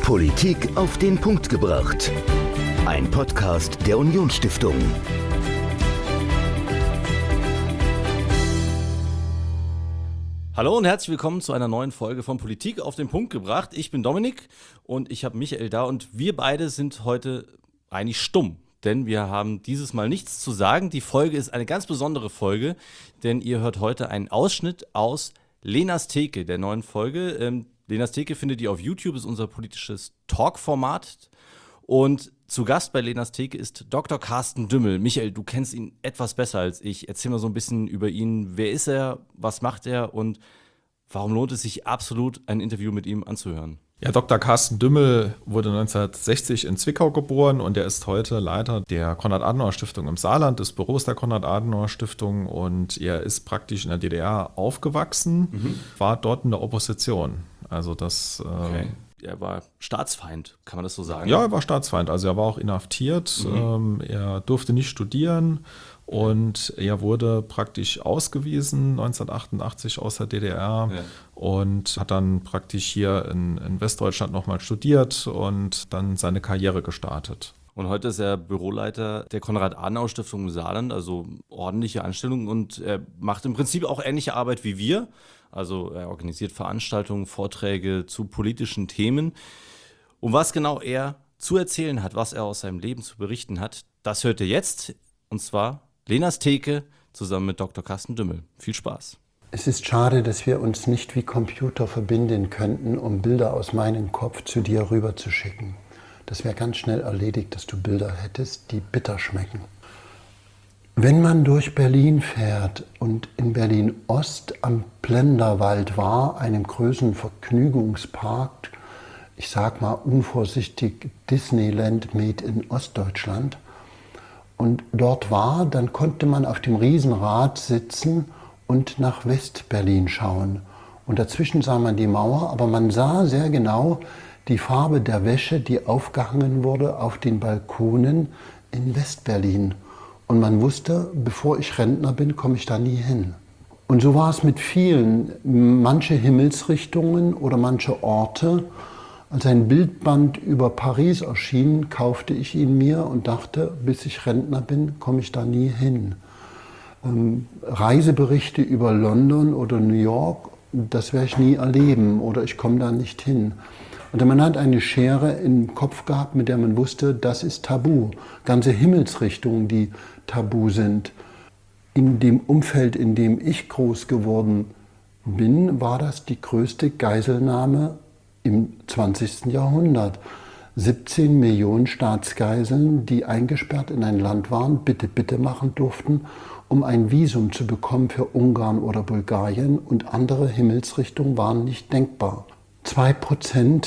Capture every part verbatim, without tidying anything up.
Politik auf den Punkt gebracht. Ein Podcast der Unionsstiftung. Hallo und herzlich willkommen zu einer neuen Folge von Politik auf den Punkt gebracht. Ich bin Dominik und ich habe Michael da und wir beide sind heute eigentlich stumm, denn wir haben dieses Mal nichts zu sagen. Die Folge ist eine ganz besondere Folge, denn ihr hört heute einen Ausschnitt aus Lenas Theke, der neuen Folge. Ähm, Lenas Theke findet ihr auf YouTube, ist unser politisches Talk-Format. Und zu Gast bei Lenas Theke ist Doktor Carsten Dümmel. Michael, du kennst ihn etwas besser als ich. Erzähl mal so ein bisschen über ihn. Wer ist er, was macht er und warum lohnt es sich absolut, ein Interview mit ihm anzuhören? Ja, Doktor Carsten Dümmel wurde neunzehnhundertsechzig in Zwickau geboren und er ist heute Leiter der Konrad-Adenauer-Stiftung im Saarland, des Büros der Konrad-Adenauer-Stiftung, und er ist praktisch in der D D R aufgewachsen, mhm. war dort in der Opposition. Also das... Okay. Äh, Er war Staatsfeind, kann man das so sagen? Ja, er war Staatsfeind. Also er war auch inhaftiert. Mhm. Ähm, er durfte nicht studieren und er wurde praktisch ausgewiesen neunzehnhundertachtundachtzig aus der D D R ja. und hat dann praktisch hier in, in Westdeutschland nochmal studiert und dann seine Karriere gestartet. Und heute ist er Büroleiter der Konrad-Adenauer-Stiftung im Saarland, also ordentliche Anstellung, und er macht im Prinzip auch ähnliche Arbeit wie wir. Also er organisiert Veranstaltungen, Vorträge zu politischen Themen. Und was genau er zu erzählen hat, was er aus seinem Leben zu berichten hat, das hört ihr jetzt, und zwar Lenas Theke zusammen mit Doktor Carsten Dümmel. Viel Spaß. Es ist schade, dass wir uns nicht wie Computer verbinden könnten, um Bilder aus meinem Kopf zu dir rüberzuschicken. Das wäre ganz schnell erledigt, dass du Bilder hättest, die bitter schmecken. Wenn man durch Berlin fährt und in Berlin-Ost am Plenderwald war, einem großen Vergnügungspark, ich sag mal unvorsichtig Disneyland made in Ostdeutschland, und dort war, dann konnte man auf dem Riesenrad sitzen und nach West-Berlin schauen. Und dazwischen sah man die Mauer, aber man sah sehr genau die Farbe der Wäsche, die aufgehangen wurde auf den Balkonen in West-Berlin. Und man wusste, bevor ich Rentner bin, komme ich da nie hin. Und so war es mit vielen. Manche Himmelsrichtungen oder manche Orte. Als ein Bildband über Paris erschien, kaufte ich ihn mir und dachte, bis ich Rentner bin, komme ich da nie hin. Ähm, Reiseberichte über London oder New York, das werde ich nie erleben oder ich komme da nicht hin. Und man hat eine Schere im Kopf gehabt, mit der man wusste, das ist tabu. Ganze Himmelsrichtungen, die tabu sind. In dem Umfeld, in dem ich groß geworden bin, war das die größte Geiselnahme im zwanzigsten Jahrhundert. siebzehn Millionen Staatsgeiseln, die eingesperrt in ein Land waren, bitte, bitte machen durften, um ein Visum zu bekommen für Ungarn oder Bulgarien, und andere Himmelsrichtungen waren nicht denkbar. Zwei Prozent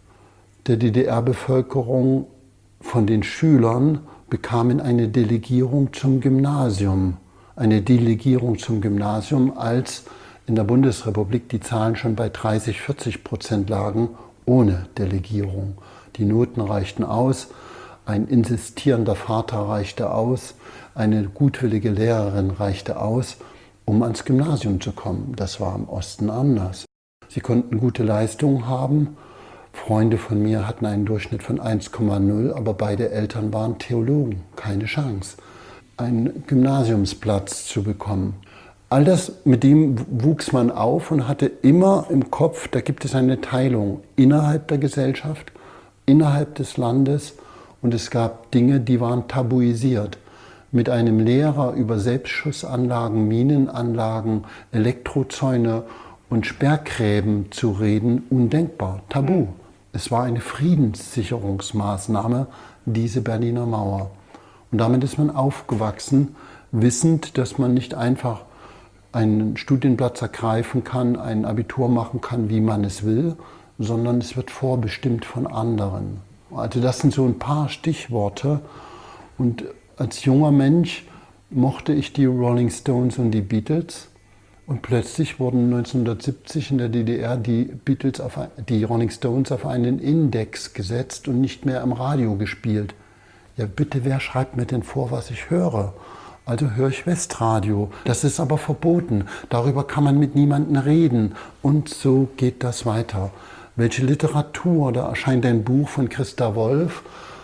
der D D R-Bevölkerung von den Schülern bekamen eine Delegierung zum Gymnasium. Eine Delegierung zum Gymnasium, als in der Bundesrepublik die Zahlen schon bei dreißig, vierzig Prozent lagen, ohne Delegierung. Die Noten reichten aus, ein insistierender Vater reichte aus, eine gutwillige Lehrerin reichte aus, um ans Gymnasium zu kommen. Das war im Osten anders. Sie konnten gute Leistungen haben. Freunde von mir hatten einen Durchschnitt von eins Komma null, aber beide Eltern waren Theologen. Keine Chance, einen Gymnasiumsplatz zu bekommen. All das, mit dem wuchs man auf und hatte immer im Kopf, da gibt es eine Teilung innerhalb der Gesellschaft, innerhalb des Landes, und es gab Dinge, die waren tabuisiert. Mit einem Lehrer über Selbstschussanlagen, Minenanlagen, Elektrozäune und Sperrgräben zu reden, undenkbar, tabu. Es war eine Friedenssicherungsmaßnahme, diese Berliner Mauer. Und damit ist man aufgewachsen, wissend, dass man nicht einfach einen Studienplatz ergreifen kann, ein Abitur machen kann, wie man es will, sondern es wird vorbestimmt von anderen. Also das sind so ein paar Stichworte. Und als junger Mensch mochte ich die Rolling Stones und die Beatles. Und plötzlich wurden neunzehnhundertsiebzig in der D D R die Beatles, auf, die Rolling Stones auf einen Index gesetzt und nicht mehr im Radio gespielt. Ja bitte, wer schreibt mir denn vor, was ich höre? Also höre ich Westradio. Das ist aber verboten. Darüber kann man mit niemandem reden. Und so geht das weiter. welche Literatur, da erscheint ein Buch von Christa Wolf,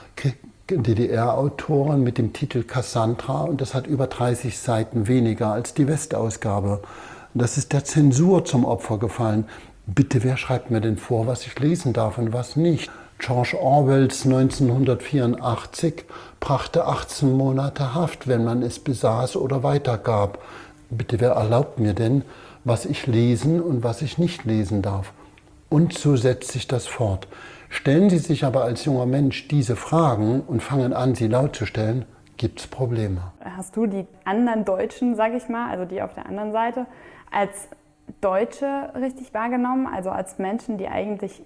D D R-Autorin mit dem Titel Cassandra, und das hat über dreißig Seiten weniger als die Westausgabe. Das ist der Zensur zum Opfer gefallen. Bitte, wer schreibt mir denn vor, was ich lesen darf und was nicht? George Orwells neunzehnhundertvierundachtzig brachte achtzehn Monate Haft, wenn man es besaß oder weitergab. Bitte, wer erlaubt mir denn, was ich lesen und was ich nicht lesen darf? Und so setzt sich das fort. Stellen Sie sich aber als junger Mensch diese Fragen und fangen an, sie laut zu stellen, gibt es Probleme. Hast du die anderen Deutschen, sag ich mal, also die auf der anderen Seite, als Deutsche richtig wahrgenommen? Also als Menschen, die eigentlich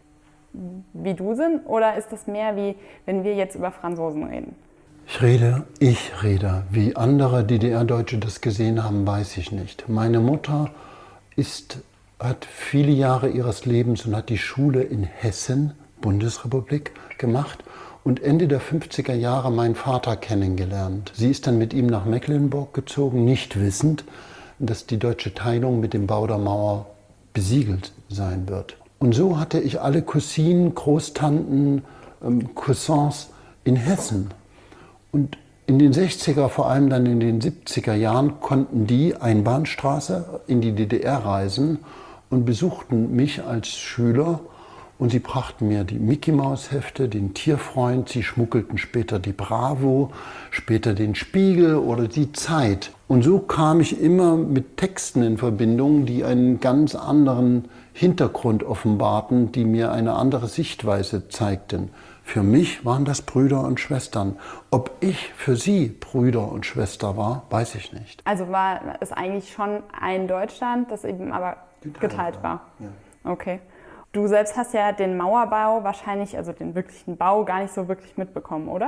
wie du sind? Oder ist das mehr wie, wenn wir jetzt über Franzosen reden? Ich rede, ich rede. Wie andere D D R-Deutsche das gesehen haben, weiß ich nicht. Meine Mutter ist, hat viele Jahre ihres Lebens und hat die Schule in Hessen, Bundesrepublik, gemacht und Ende der fünfziger Jahre meinen Vater kennengelernt. Sie ist dann mit ihm nach Mecklenburg gezogen, nicht wissend, dass die deutsche Teilung mit dem Bau der Mauer besiegelt sein wird. Und so hatte ich alle Cousinen, Großtanten, ähm, Cousins in Hessen. Und in den sechziger, vor allem dann in den siebziger Jahren, konnten die Einbahnstraße in die D D R reisen und besuchten mich als Schüler. Und sie brachten mir die Mickey-Maus-Hefte, den Tierfreund, sie schmuggelten später die Bravo, später den Spiegel oder die Zeit. Und so kam ich immer mit Texten in Verbindung, die einen ganz anderen Hintergrund offenbarten, die mir eine andere Sichtweise zeigten. Für mich waren das Brüder und Schwestern. Ob ich für sie Brüder und Schwester war, weiß ich nicht. Also war es eigentlich schon ein Deutschland, das eben aber geteilt war? Ja. Okay. Du selbst hast ja den Mauerbau wahrscheinlich, also den wirklichen Bau, gar nicht so wirklich mitbekommen, oder?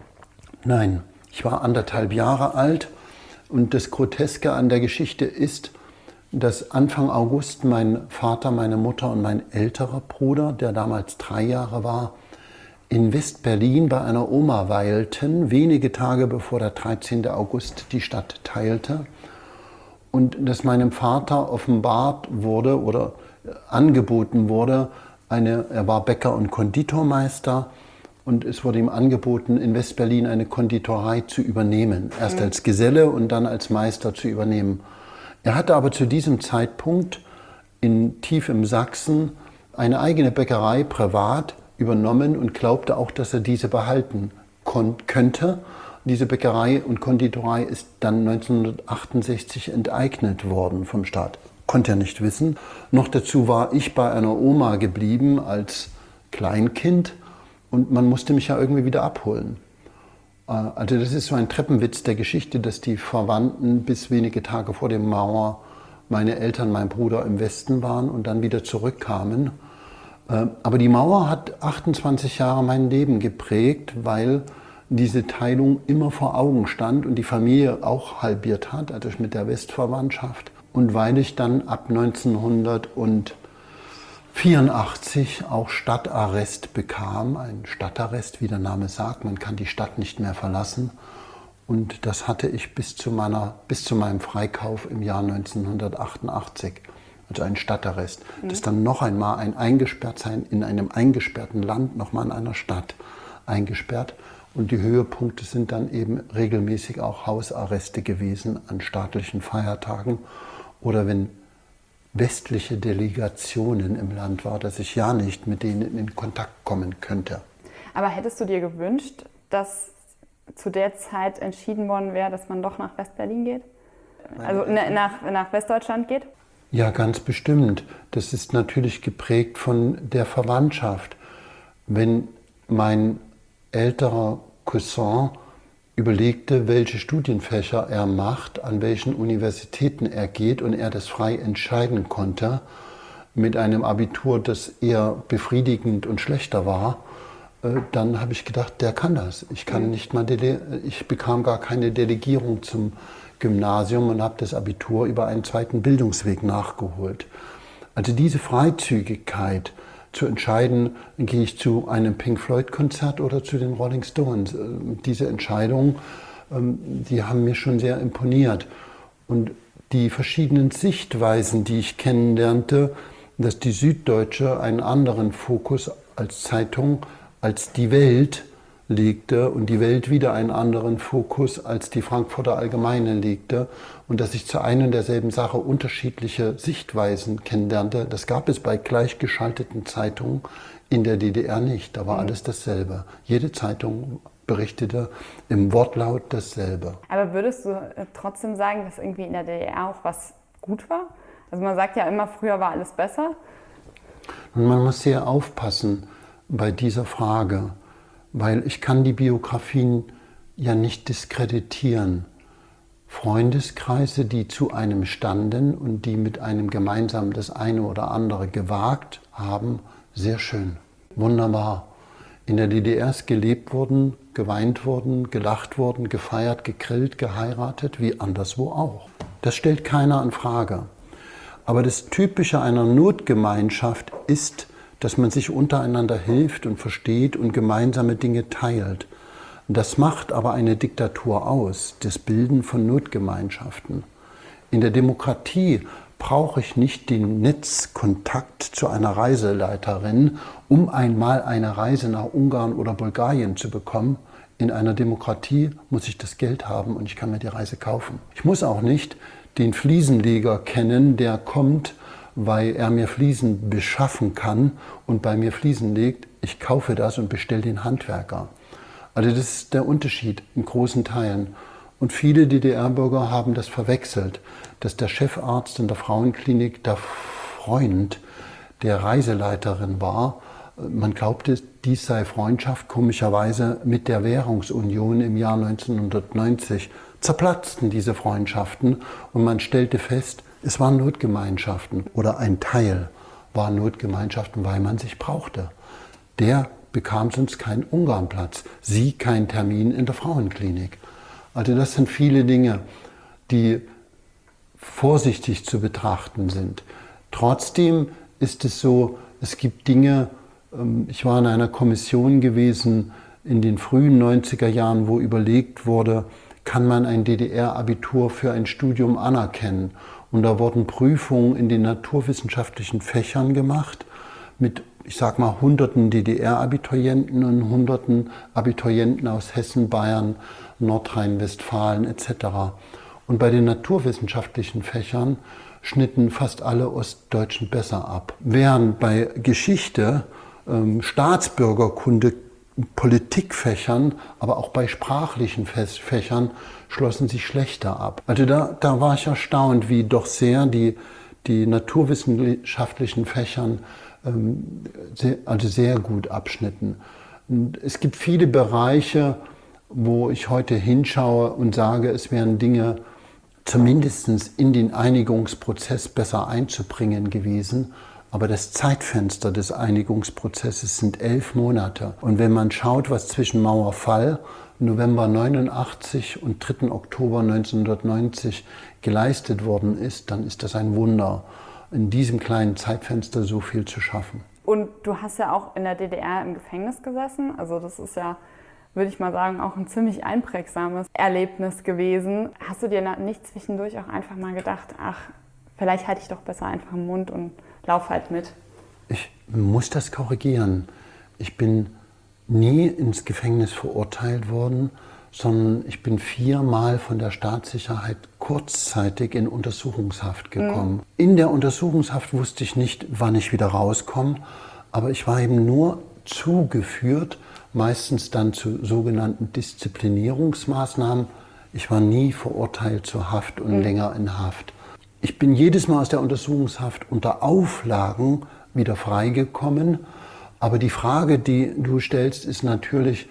Nein, ich war anderthalb Jahre alt und das Groteske an der Geschichte ist, dass Anfang August mein Vater, meine Mutter und mein älterer Bruder, der damals drei Jahre war, in West-Berlin bei einer Oma weilten, wenige Tage bevor der dreizehnten August die Stadt teilte. Und dass meinem Vater offenbart wurde oder angeboten wurde, eine, er war Bäcker und Konditormeister, und es wurde ihm angeboten, in West-Berlin eine Konditorei zu übernehmen. Erst als Geselle und dann als Meister zu übernehmen. Er hatte aber zu diesem Zeitpunkt in tief im Sachsen eine eigene Bäckerei privat übernommen und glaubte auch, dass er diese behalten könnte. Diese Bäckerei und Konditorei ist dann neunzehnhundertachtundsechzig enteignet worden vom Staat. Konnte er nicht wissen. Noch dazu war ich bei einer Oma geblieben als Kleinkind und man musste mich ja irgendwie wieder abholen. Also das ist so ein Treppenwitz der Geschichte, dass die Verwandten bis wenige Tage vor der Mauer meine Eltern, mein Bruder im Westen waren und dann wieder zurückkamen. Aber die Mauer hat achtundzwanzig Jahre mein Leben geprägt, weil diese Teilung immer vor Augen stand und die Familie auch halbiert hat, also mit der Westverwandtschaft. Und weil ich dann ab neunzehnhundertvierundachtzig auch Stadtarrest bekam, ein Stadtarrest, wie der Name sagt, man kann die Stadt nicht mehr verlassen. Und das hatte ich bis zu, meiner, bis zu meinem Freikauf im Jahr neunzehnhundertachtundachtzig. Also ein Stadtarrest. Mhm. Das dann noch einmal ein Eingesperrtsein in einem eingesperrten Land, nochmal in einer Stadt eingesperrt. Und die Höhepunkte sind dann eben regelmäßig auch Hausarreste gewesen an staatlichen Feiertagen. Oder wenn westliche Delegationen im Land waren, dass ich ja nicht mit denen in Kontakt kommen könnte. Aber hättest du dir gewünscht, dass zu der Zeit entschieden worden wäre, dass man doch nach West-Berlin geht? Also nach, nach Westdeutschland geht? Ja, ganz bestimmt. Das ist natürlich geprägt von der Verwandtschaft. Wenn mein älterer Cousin überlegte, welche Studienfächer er macht, an welchen Universitäten er geht und er das frei entscheiden konnte, mit einem Abitur, das eher befriedigend und schlechter war, dann habe ich gedacht, der kann das. Ich kann nicht mal dele- ich bekam gar keine Delegierung zum Gymnasium und habe das Abitur über einen zweiten Bildungsweg nachgeholt. Also diese Freizügigkeit zu entscheiden, gehe ich zu einem Pink Floyd-Konzert oder zu den Rolling Stones. Diese Entscheidungen, die haben mir schon sehr imponiert. Und die verschiedenen Sichtweisen, die ich kennenlernte, dass die Süddeutsche einen anderen Fokus als Zeitung als die Welt legte und die Welt wieder einen anderen Fokus als die Frankfurter Allgemeine legte und dass ich zu einer und derselben Sache unterschiedliche Sichtweisen kennenlernte. Das gab es bei gleichgeschalteten Zeitungen in der D D R nicht. Da war alles dasselbe. Jede Zeitung berichtete im Wortlaut dasselbe. Aber würdest du trotzdem sagen, dass irgendwie in der D D R auch was gut war? Also man sagt ja immer, früher war alles besser. Und man muss sehr aufpassen bei dieser Frage, weil ich kann die Biografien ja nicht diskreditieren. Freundeskreise, die zu einem standen und die mit einem gemeinsam das eine oder andere gewagt haben, sehr schön, wunderbar. In der D D R ist gelebt worden, geweint worden, gelacht worden, gefeiert, gegrillt, geheiratet, wie anderswo auch. Das stellt keiner in Frage. Aber das Typische einer Notgemeinschaft ist, dass man sich untereinander hilft und versteht und gemeinsame Dinge teilt. Das macht aber eine Diktatur aus, das Bilden von Notgemeinschaften. In der Demokratie brauche ich nicht den Netzkontakt zu einer Reiseleiterin, um einmal eine Reise nach Ungarn oder Bulgarien zu bekommen. In einer Demokratie muss ich das Geld haben und ich kann mir die Reise kaufen. Ich muss auch nicht den Fliesenleger kennen, der kommt, weil er mir Fliesen beschaffen kann und bei mir Fliesen legt. Ich kaufe das und bestelle den Handwerker. Also das ist der Unterschied in großen Teilen. Und viele D D R-Bürger haben das verwechselt, dass der Chefarzt in der Frauenklinik der Freund der Reiseleiterin war. Man glaubte, dies sei Freundschaft. Komischerweise mit der Währungsunion im Jahr neunzehnhundertneunzig zerplatzten diese Freundschaften und man stellte fest, es waren Notgemeinschaften oder ein Teil waren Notgemeinschaften, weil man sich brauchte. Der bekam sonst keinen Ungarnplatz, sie keinen Termin in der Frauenklinik. Also das sind viele Dinge, die vorsichtig zu betrachten sind. Trotzdem ist es so, es gibt Dinge, ich war in einer Kommission gewesen in den frühen neunziger Jahren, wo überlegt wurde, kann man ein D D R-Abitur für ein Studium anerkennen? Und da wurden Prüfungen in den naturwissenschaftlichen Fächern gemacht mit, ich sag mal, hunderten D D R-Abiturienten und hunderten Abiturienten aus Hessen, Bayern, Nordrhein-Westfalen et cetera. Und bei den naturwissenschaftlichen Fächern schnitten fast alle Ostdeutschen besser ab. Während bei Geschichte, ähm, Staatsbürgerkunde, Politikfächern, aber auch bei sprachlichen Fächern schlossen sich schlechter ab. Also da, da war ich erstaunt, wie doch sehr die, die naturwissenschaftlichen Fächern ähm, sehr, also sehr gut abschnitten. Und es gibt viele Bereiche, wo ich heute hinschaue und sage, es wären Dinge zumindest in den Einigungsprozess besser einzubringen gewesen. Aber das Zeitfenster des Einigungsprozesses sind elf Monate. Und wenn man schaut, was zwischen Mauerfall, November neunundachtzig und dritten Oktober neunzehnhundertneunzig geleistet worden ist, dann ist das ein Wunder, in diesem kleinen Zeitfenster so viel zu schaffen. Und du hast ja auch in der D D R im Gefängnis gesessen. Also das ist ja, würde ich mal sagen, auch ein ziemlich einprägsames Erlebnis gewesen. Hast du dir nicht zwischendurch auch einfach mal gedacht, ach, vielleicht halte ich doch besser einfach den Mund und lauf halt mit? Ich muss das korrigieren. Ich bin nie ins Gefängnis verurteilt worden, sondern ich bin viermal von der Staatssicherheit kurzzeitig in Untersuchungshaft gekommen. Mhm. In der Untersuchungshaft wusste ich nicht, wann ich wieder rauskomme, aber ich war eben nur zugeführt, meistens dann zu sogenannten Disziplinierungsmaßnahmen. Ich war nie verurteilt zur Haft und mhm. länger in Haft. Ich bin jedes Mal aus der Untersuchungshaft unter Auflagen wieder freigekommen. Aber die Frage, die du stellst, ist natürlich,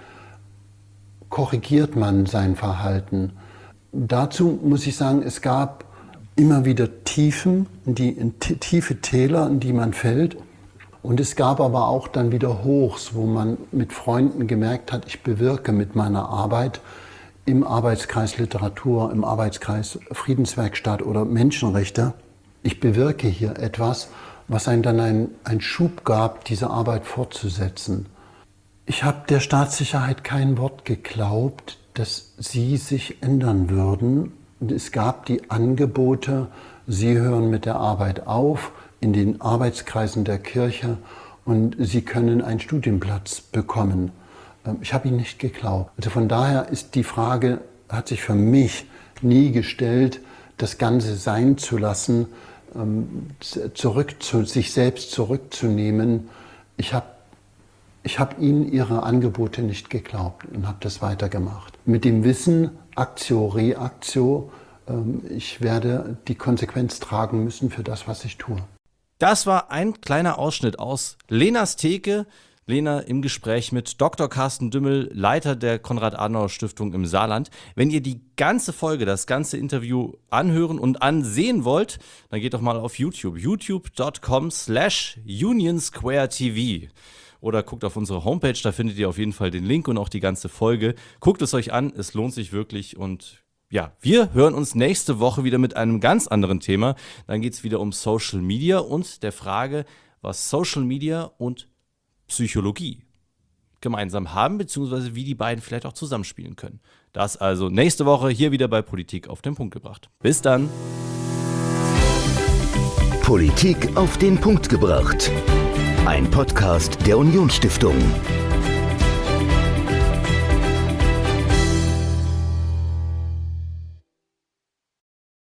korrigiert man sein Verhalten? Dazu muss ich sagen, es gab immer wieder Tiefen, die, tiefe Täler, in die man fällt. Und es gab aber auch dann wieder Hochs, wo man mit Freunden gemerkt hat, ich bewirke mit meiner Arbeit im Arbeitskreis Literatur, im Arbeitskreis Friedenswerkstatt oder Menschenrechte. Ich bewirke hier etwas, was einem dann einen, einen Schub gab, diese Arbeit fortzusetzen. Ich habe der Staatssicherheit kein Wort geglaubt, dass sie sich ändern würden. Es gab die Angebote, sie hören mit der Arbeit auf, in den Arbeitskreisen der Kirche und Sie können einen Studienplatz bekommen. Ich habe ihn nicht geglaubt. Also von daher ist die Frage, hat sich für mich nie gestellt, das Ganze sein zu lassen, zurück zu sich selbst zurückzunehmen. Ich habe ich hab ihnen ihre Angebote nicht geglaubt und habe das weitergemacht. Mit dem Wissen, Actio, Reactio, ich werde die Konsequenz tragen müssen für das, was ich tue. Das war ein kleiner Ausschnitt aus Lenas Theke. Lena im Gespräch mit Doktor Carsten Dümmel, Leiter der Konrad-Adenauer-Stiftung im Saarland. Wenn ihr die ganze Folge, das ganze Interview anhören und ansehen wollt, dann geht doch mal auf YouTube. youtube.com slash unionsquaretv. Oder guckt auf unsere Homepage, da findet ihr auf jeden Fall den Link und auch die ganze Folge. Guckt es euch an, es lohnt sich wirklich. Und ja, wir hören uns nächste Woche wieder mit einem ganz anderen Thema. Dann geht es wieder um Social Media und der Frage, was Social Media und Psychologie gemeinsam haben, beziehungsweise wie die beiden vielleicht auch zusammenspielen können. Das also nächste Woche hier wieder bei Politik auf den Punkt gebracht. Bis dann. Politik auf den Punkt gebracht. Ein Podcast der Unionsstiftung.